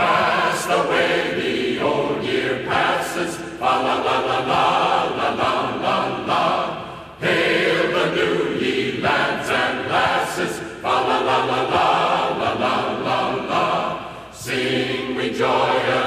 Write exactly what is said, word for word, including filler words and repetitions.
As the way the old year passes, fa la la la la la la la la. Hail the new ye lads and lasses, fa la la la la la la la la. Sing we joyous.